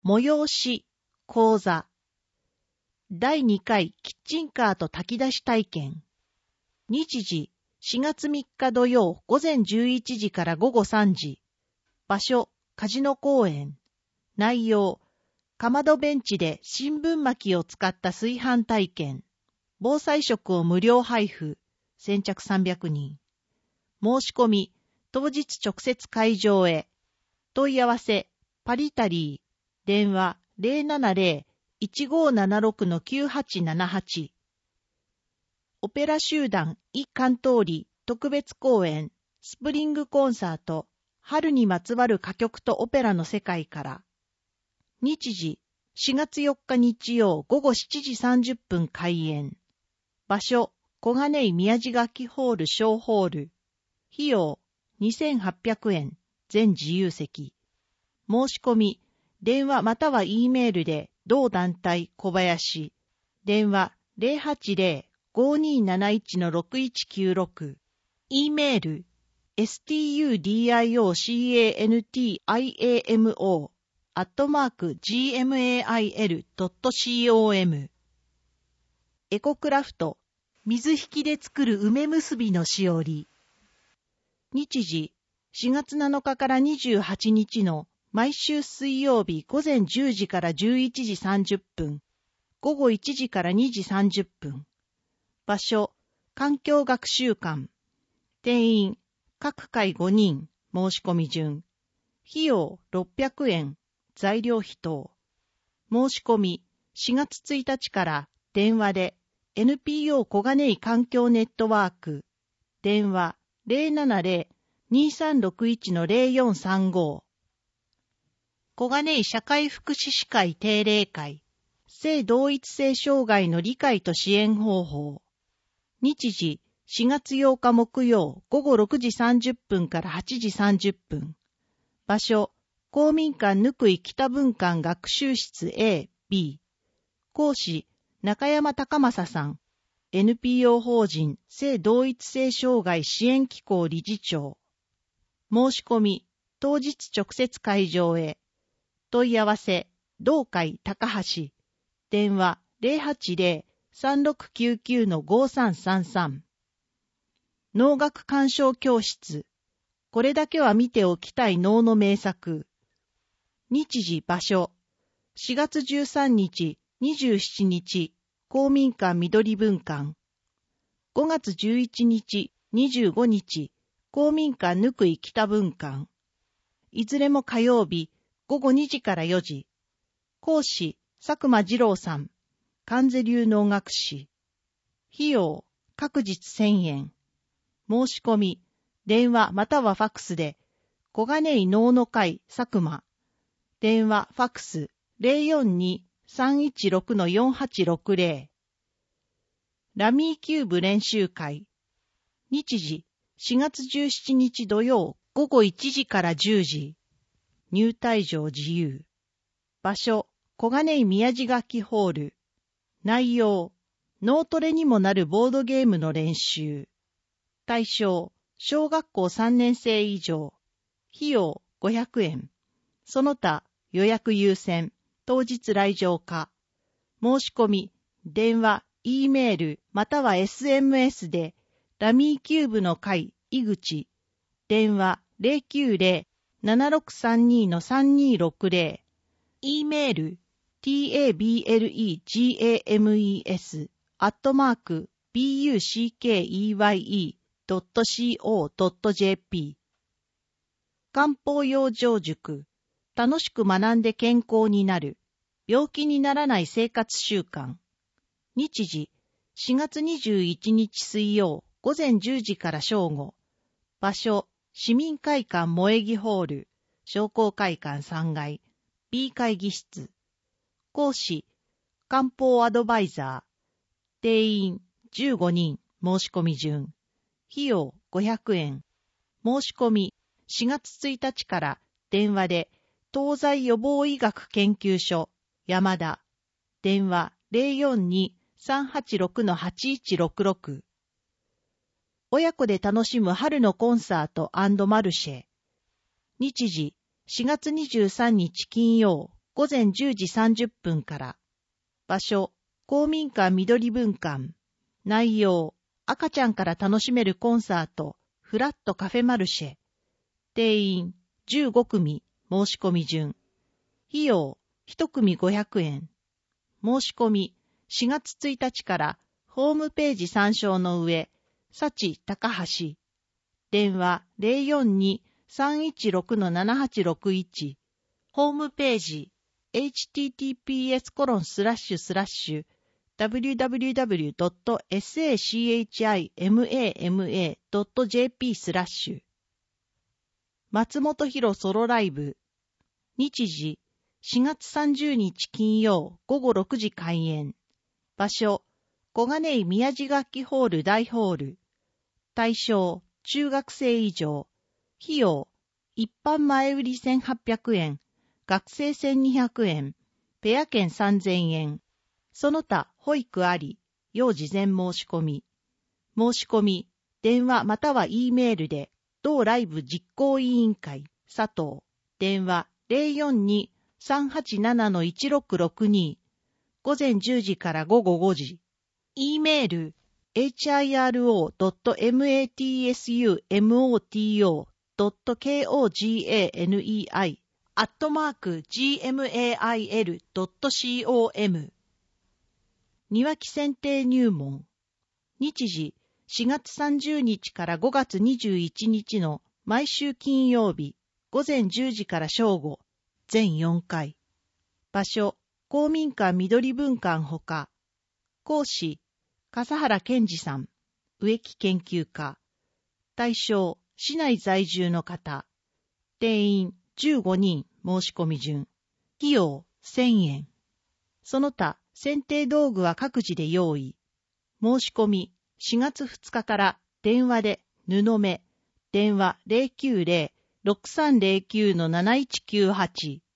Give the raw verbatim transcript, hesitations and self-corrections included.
催し、講座。だいにかいキッチンカーと炊き出し体験。日時、しがつみっか土曜午前じゅういちじから午後さんじ。場所、カジノ公園。内容、かまどベンチで新聞巻きを使った炊飯体験。防災食を無料配布。先着さんびゃくにん。申し込み、当日直接会場へ。問い合わせ、パリタリー。電話 ゼロななゼロ いちごーななろく きゅうはちななはち。オペラ集団イ・カントーリ特別公演スプリングコンサート春にまつわる歌曲とオペラの世界から。日時しがつよっか日曜午後しちじさんじゅっぷん開演。場所小金井宮地楽器ホール小ホール。費用にせんはっぴゃくえん全自由席。申し込み電話または E メールで同団体小林。電話 ゼロはちゼロ ごーにーなないち ろくいちきゅうろく。E メール エスティーユーディーアイオーシーエーエヌティーアイエーエムオー アットマーク ジーエムエーアイエルドットコム。エコクラフト水引きで作る梅結びのしおり。日時しがつなのかからにじゅうはちにちの毎週水曜日午前じゅうじからじゅういちじさんじゅっぷん、午後いちじからにじさんじゅっぷん。場所、環境学習館。定員、各回ごにん、申し込み順。費用ろっぴゃくえん、材料費等。申し込み、しがつついたちから電話で エヌピーオー 小金井環境ネットワーク。電話 ゼロななゼロ にーさんろくいち ゼロよんさんご。小金井社会福祉士会定例会。性同一性障害の理解と支援方法。日時しがつようか木曜午後ろくじさんじゅっぷんからはちじさんじゅっぷん。場所、公民館ぬくい北文館学習室 A、B。講師、中山隆正さん。エヌピーオー 法人性同一性障害支援機構理事長。申し込み、当日直接会場へ。問い合わせ、同会高橋。電話 ゼロはちゼロ さんろくきゅうきゅう ごさんさんさん。能楽鑑賞教室。これだけは見ておきたい能の名作。日時場所。しがつじゅうさんにち、にじゅうしちにち、公民館緑文館。ごがつじゅういちにち、にじゅうごにち、公民館ぬくい北文館。いずれも火曜日、ごごにじからよじ。講師、佐久間二郎さん。関西流能楽師。費用、各日せんえん。申し込み、電話またはファックスで、小金井能の会佐久間。電話ファックス ゼロよんに さんいちろく よんはちろくゼロ。ラミーキューブ練習会。日時、しがつじゅうしちにち土曜午後いちじからじゅうじ。入退場自由。場所、小金井宮地楽器ホール。内容、脳トレにもなるボードゲームの練習。対象、小学校さんねんせい以上。費用ごひゃくえん。その他、予約優先、当日来場可。申し込み、電話、E メール、または エスエムエス で、ラミーキューブの会、井口。電話、ゼロきゅうゼロ ななろくさんに さんにろくゼロ。E メール、tablegames アットマーク buckeye ドット co ドット jp。漢方養生塾。楽しく学んで健康になる。病気にならない生活習慣。日時、しがつにじゅういちにち水曜、午前じゅうじから正午。場所、市民会館萌木ホール、商工会館さんがい、B 会議室。講師、漢方アドバイザー。定員じゅうごにん、申し込み順。費用ごひゃくえん。申し込み、しがつついたちから電話で、東西予防医学研究所、山田。電話 ゼロよんに さんはちろく はちいちろくろく。親子で楽しむ春のコンサート&マルシェ。日時、しがつにじゅうさんにち金曜、 午前じゅうじさんじゅっぷんから。場所、公民館緑文館。内容、赤ちゃんから楽しめるコンサート、フラットカフェマルシェ。定員、じゅうごくみ、申し込み順。費用、いちくみごひゃくえん。申し込み、しがつついたちからホームページ参照の上、幸高橋。電話 ゼロよんに さんいちろく ななはちろくいち。ホームページ、エイチティーティーピーエスコロンスラッシュスラッシュダブリューダブリューダブリュードットサチママドットジェーピー スラッシュ。松本博ソロライブ。日時、しがつさんじゅうにち金曜午後ろくじ開演。場所、小金井宮地楽器ホール大ホール。対象、中学生以上。費用、一般前売りせんはっぴゃくえん、学生せんにひゃくえん、ペア券さんぜんえん。その他、保育あり、要事前申し込み。申し込み、電話または E メールで、同ライブ実行委員会、佐藤。電話 ゼロよんに さんはちなな いちろくろくに。午前じゅうじから午後ごじ。E メール、エイチアイアールオードットマツモトドットコガネイ アットマーク ジーエムエーアイエルドットコム。庭木選定入門。日時、しがつさんじゅうにちからごがつにじゅういちにちの毎週金曜日、午前じゅうじから正午、全よんかい。場所、公民館緑文館ほか。講師、笠原健二さん、植木研究家。対象、市内在住の方。定員、じゅうごにん、申し込み順。費用、せんえん。その他、選定道具は各自で用意。申し込み、しがつふつかから電話で布目、電話 ゼロきゅうゼロ ろくさんゼロきゅう なないちきゅうはち。